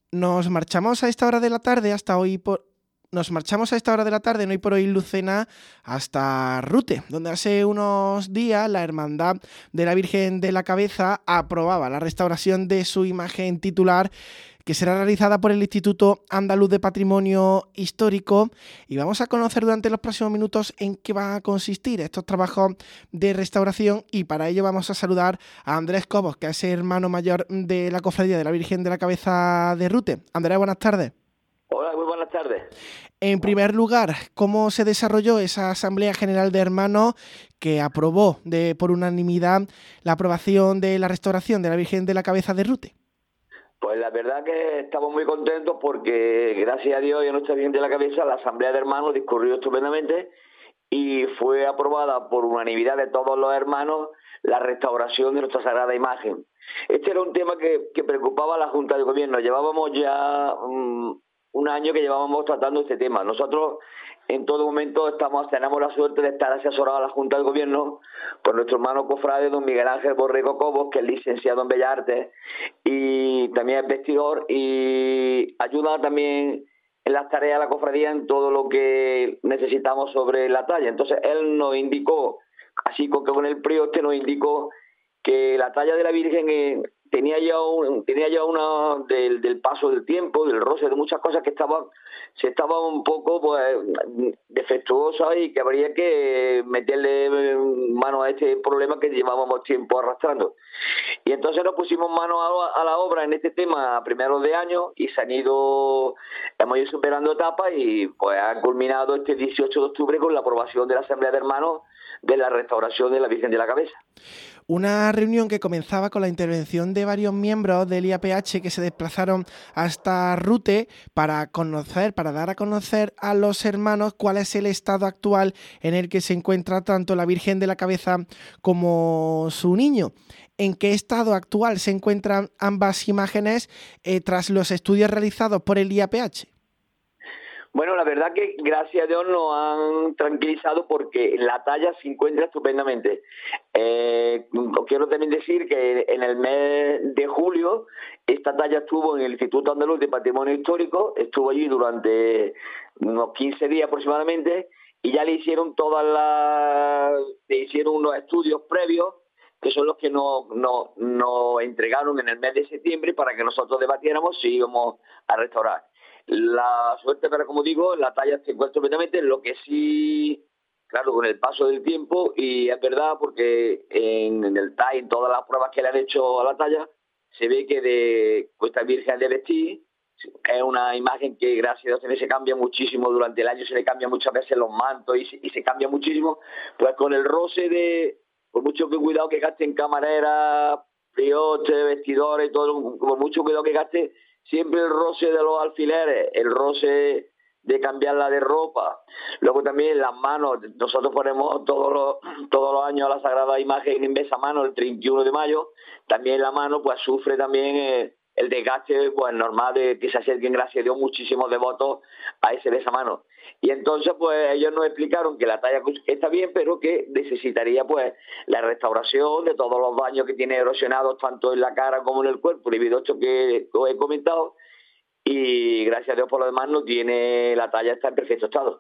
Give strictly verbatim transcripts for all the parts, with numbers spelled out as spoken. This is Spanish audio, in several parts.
Nos marchamos a esta hora de la tarde hasta hoy por... Nos marchamos a esta hora de la tarde, no hoy por hoy, Lucena, hasta Rute, donde hace unos días la Hermandad de la Virgen de la Cabeza aprobaba la restauración de su imagen titular, que será realizada por el Instituto Andaluz de Patrimonio Histórico, y vamos a conocer durante los próximos minutos en qué van a consistir estos trabajos de restauración, y para ello vamos a saludar a Andrés Cobos, que es el hermano mayor de la Cofradía de la Virgen de la Cabeza de Rute. Andrés, buenas tardes. Hola, muy buenas tardes. En primer lugar, ¿cómo se desarrolló esa Asamblea General de Hermanos que aprobó de, por unanimidad la aprobación de la restauración de la Virgen de la Cabeza de Rute? Pues la verdad que estamos muy contentos porque gracias a Dios y a nuestra Virgen de la Cabeza la Asamblea de Hermanos discurrió estupendamente y fue aprobada por unanimidad de todos los hermanos la restauración de nuestra Sagrada Imagen. Este era un tema que, que preocupaba a la Junta de Gobierno. Llevábamos ya um, un año que llevábamos tratando este tema. Nosotros en todo momento estamos tenemos la suerte de estar asesorados a la Junta de Gobierno por nuestro hermano cofrade, don Miguel Ángel Borrego Cobos, que es licenciado en Bellas Artes y también es vestidor y ayuda también en las tareas de la cofradía en todo lo que necesitamos sobre la talla. Entonces él nos indicó, así con que con el prioste nos indicó que la talla de la Virgen eh, tenía ya un, tenía ya una del, del paso del tiempo, del roce, de muchas cosas que estaban se estaban un poco pues defectuosas y que habría que meterle mano a este problema que llevábamos tiempo arrastrando. Y entonces nos pusimos mano a, a la obra en este tema a primeros de año y se han ido, hemos ido superando etapas y pues ha culminado este dieciocho de octubre con la aprobación de la Asamblea de Hermanos de la restauración de la Virgen de la Cabeza. Una reunión que comenzaba con la intervención de varios miembros del I A P H que se desplazaron hasta Rute para conocer, para dar a conocer a los hermanos cuál es el estado actual en el que se encuentra tanto la Virgen de la Cabeza como su niño. ¿En qué estado actual se encuentran ambas imágenes eh, tras los estudios realizados por el I A P H? Bueno, la verdad que gracias a Dios nos han tranquilizado porque la talla se encuentra estupendamente. Eh, quiero también decir que en el mes de julio esta talla estuvo en el Instituto Andaluz de Patrimonio Histórico, estuvo allí durante unos quince días aproximadamente y ya le hicieron todas las, le hicieron unos estudios previos que son los que nos, nos, nos entregaron en el mes de septiembre para que nosotros debatiéramos si íbamos a restaurar. La suerte, pero como digo, la talla se encuentra completamente, lo que sí, claro, con el paso del tiempo, y es verdad porque en, en el T A I, en todas las pruebas que le han hecho a la talla, se ve que de esta Virgen de vestir es una imagen que gracias a Dios también se cambia muchísimo durante el año, se le cambia muchas veces los mantos y se, y se cambia muchísimo, pues con el roce de, por mucho que cuidado que gaste en camarera, prioste, vestidores y todo, por mucho cuidado que gaste, siempre el roce de los alfileres, el roce de cambiarla de ropa. Luego también las manos, nosotros ponemos todos los, todos los años la Sagrada Imagen en besamano el treinta y uno de mayo, también la mano pues sufre también eh, el desgaste pues normal de que se acerquen, gracias a Dios, muchísimos devotos a ese besamano. Y entonces pues ellos nos explicaron que la talla está bien, pero que necesitaría pues la restauración de todos los daños que tiene erosionados tanto en la cara como en el cuerpo, debido a esto que os he comentado, y gracias a Dios por lo demás no tiene, la talla está en perfecto estado.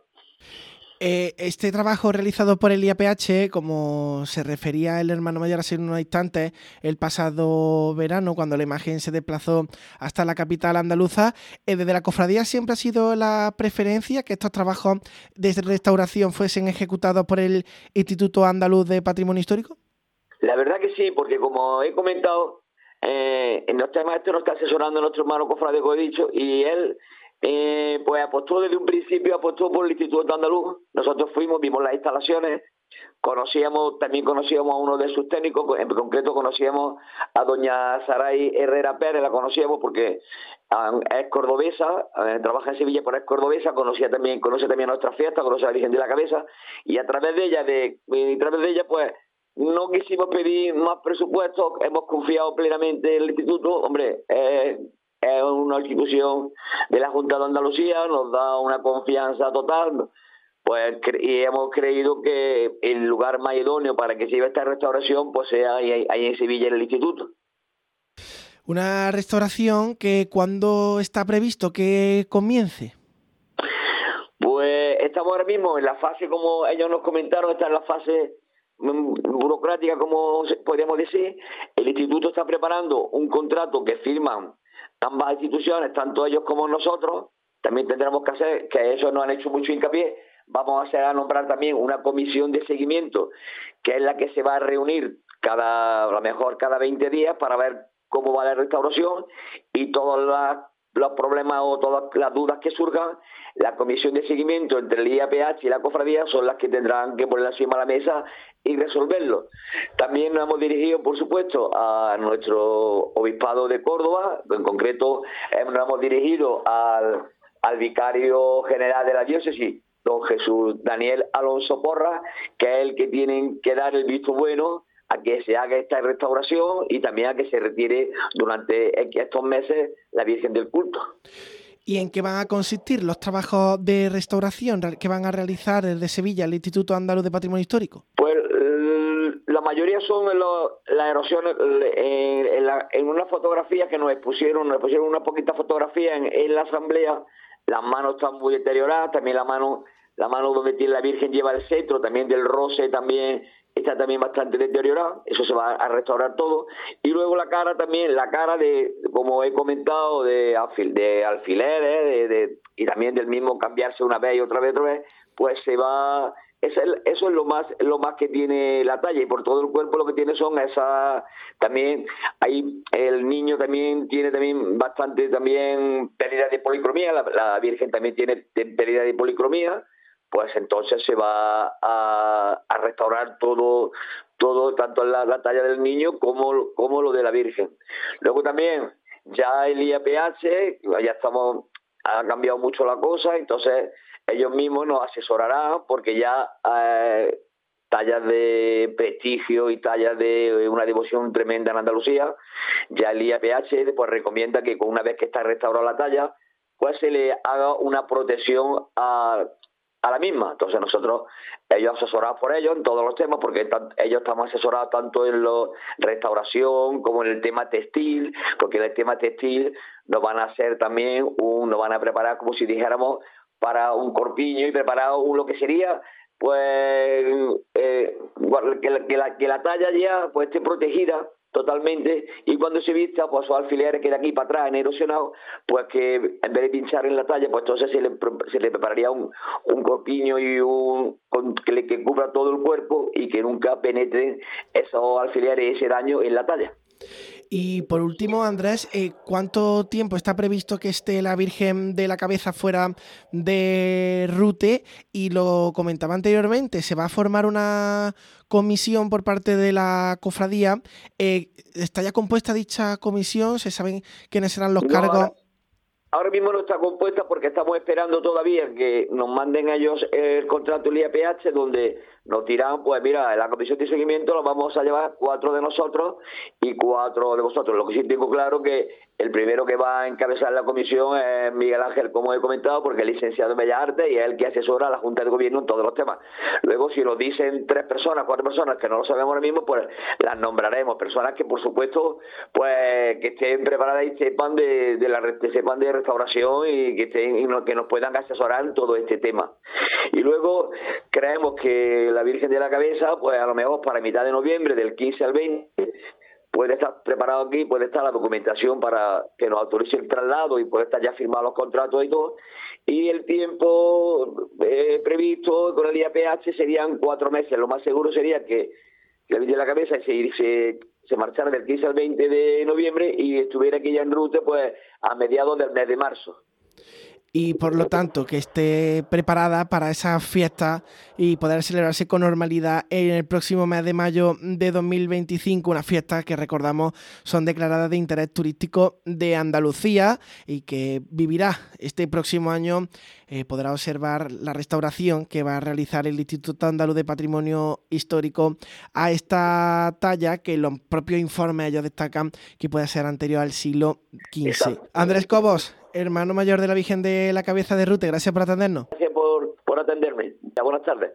Eh, este trabajo realizado por el I A P H, como se refería el hermano mayor hace unos instantes, el pasado verano, cuando la imagen se desplazó hasta la capital andaluza, eh, desde la cofradía siempre ha sido la preferencia que estos trabajos de restauración fuesen ejecutados por el Instituto Andaluz de Patrimonio Histórico. La verdad que sí, porque como he comentado, eh, en los temas estos nos está asesorando nuestro hermano cofrade, como he dicho, y él eh, pues apostó desde un principio, apostó por el Instituto Andaluz. Nosotros fuimos, vimos las instalaciones, conocíamos, también conocíamos a uno de sus técnicos, en concreto conocíamos a doña Saray Herrera Pérez, la conocíamos porque uh, es cordobesa, uh, trabaja en Sevilla, pero es cordobesa, conocía también, conoce también nuestras fiestas, conoce a la Virgen de la Cabeza, y a través de ella, de, y a través de ella, pues, no quisimos pedir más presupuestos, hemos confiado plenamente en el instituto. Hombre, eh, es una institución de la Junta de Andalucía, nos da una confianza total, pues y hemos creído que el lugar más idóneo para que se lleve esta restauración pues sea ahí, ahí en Sevilla, en el instituto. Una restauración que ¿cuándo está previsto que comience? Pues estamos ahora mismo en la fase, como ellos nos comentaron, está en la fase burocrática, como podríamos decir. El instituto está preparando un contrato que firman ambas instituciones, tanto ellos como nosotros. También tendremos que hacer, que ellos nos han hecho mucho hincapié, vamos a hacer a nombrar también una comisión de seguimiento, que es la que se va a reunir cada, a lo mejor cada veinte días para ver cómo va la restauración y todas las los problemas o todas las dudas que surjan. La comisión de seguimiento entre el I A P H y la cofradía son las que tendrán que poner encima de la mesa y resolverlo. También nos hemos dirigido, por supuesto, a nuestro obispado de Córdoba, en concreto nos hemos dirigido al, al vicario general de la diócesis, don Jesús Daniel Alonso Porras, que es el que tienen que dar el visto bueno a que se haga esta restauración y también a que se retire durante estos meses la Virgen del Culto. ¿Y en qué van a consistir los trabajos de restauración que van a realizar desde Sevilla el Instituto Andaluz de Patrimonio Histórico? Pues la mayoría son los, las erosiones en, en, la, en una fotografía que nos expusieron, nos pusieron una poquita fotografía en, en la asamblea. Las manos están muy deterioradas, también la mano, la mano donde tiene la Virgen lleva el cetro, también del roce también está también bastante deteriorada, eso se va a restaurar todo. Y luego la cara también, la cara de, como he comentado, de, alfil, de alfileres, de, de, y también del mismo cambiarse una vez y otra vez, otra vez, pues se va, eso es, eso es lo más lo más que tiene la talla, y por todo el cuerpo lo que tiene son esas, también, ahí el niño también tiene también bastante también pérdida de policromía, la, la Virgen también tiene pérdida de policromía. Pues entonces se va a, a restaurar todo, todo tanto la, la talla del niño como, como lo de la Virgen. Luego también ya el I A P H, ya estamos, ha cambiado mucho la cosa, entonces ellos mismos nos asesorarán porque ya eh, tallas de prestigio y tallas de una devoción tremenda en Andalucía, ya el I A P H pues recomienda que una vez que está restaurada la talla, pues se le haga una protección a a la misma. Entonces nosotros, ellos asesorados por ellos en todos los temas, porque ellos estamos asesorados tanto en la restauración como en el tema textil, porque en el tema textil nos van a hacer también, un, nos van a preparar como si dijéramos para un corpiño y preparar un, lo que sería pues eh, que, la, que, la, que la talla ya pues esté protegida totalmente, y cuando se vista, pues esos alfileres que de aquí para atrás en erosionado, pues que en vez de pinchar en la talla, pues entonces se le, se le prepararía un, un corpiño y un con, que, le, que cubra todo el cuerpo y que nunca penetren esos alfileres, ese daño en la talla. Y por último, Andrés, eh, ¿cuánto tiempo está previsto que esté la Virgen de la Cabeza fuera de Rute? Y lo comentaba anteriormente, se va a formar una comisión por parte de la cofradía. Eh, ¿Está ya compuesta dicha comisión? ¿Se saben quiénes serán los no, cargos? Ahora, ahora mismo no está compuesta porque estamos esperando todavía que nos manden ellos el contrato del I A P H, donde nos dirán, pues mira, en la comisión de seguimiento lo vamos a llevar cuatro de nosotros y cuatro de vosotros. Lo que sí tengo claro que el primero que va a encabezar la comisión es Miguel Ángel, como he comentado, porque es licenciado en Bellas Artes y es el que asesora a la Junta de Gobierno en todos los temas. Luego, si nos dicen tres personas, cuatro personas que no lo sabemos ahora mismo, pues las nombraremos. Personas que, por supuesto, pues que estén preparadas y sepan de, de la sepan de restauración y que estén y no, que nos puedan asesorar en todo este tema. Y luego creemos que la Virgen de la Cabeza, pues a lo mejor para mitad de noviembre, del quince al veinte, puede estar preparado aquí, puede estar la documentación para que nos autorice el traslado y puede estar ya firmados los contratos y todo. Y el tiempo eh, previsto con el I A P H serían cuatro meses. Lo más seguro sería que la Virgen de la Cabeza se, se, se marchara del quince al veinte de noviembre y estuviera aquí ya en Rute pues a mediados del mes de marzo. Y por lo tanto que esté preparada para esa fiesta y poder celebrarse con normalidad en el próximo mes de mayo de dos mil veinticinco, unas fiestas que recordamos son declaradas de interés turístico de Andalucía y que vivirá este próximo año. Eh, podrá observar la restauración que va a realizar el Instituto Andaluz de Patrimonio Histórico a esta talla que los propios informes ellos destacan que puede ser anterior al siglo quince. Andrés Cobos, hermano mayor de la Virgen de la Cabeza de Rute, gracias por atendernos. Gracias por, por atenderme. Buenas tardes.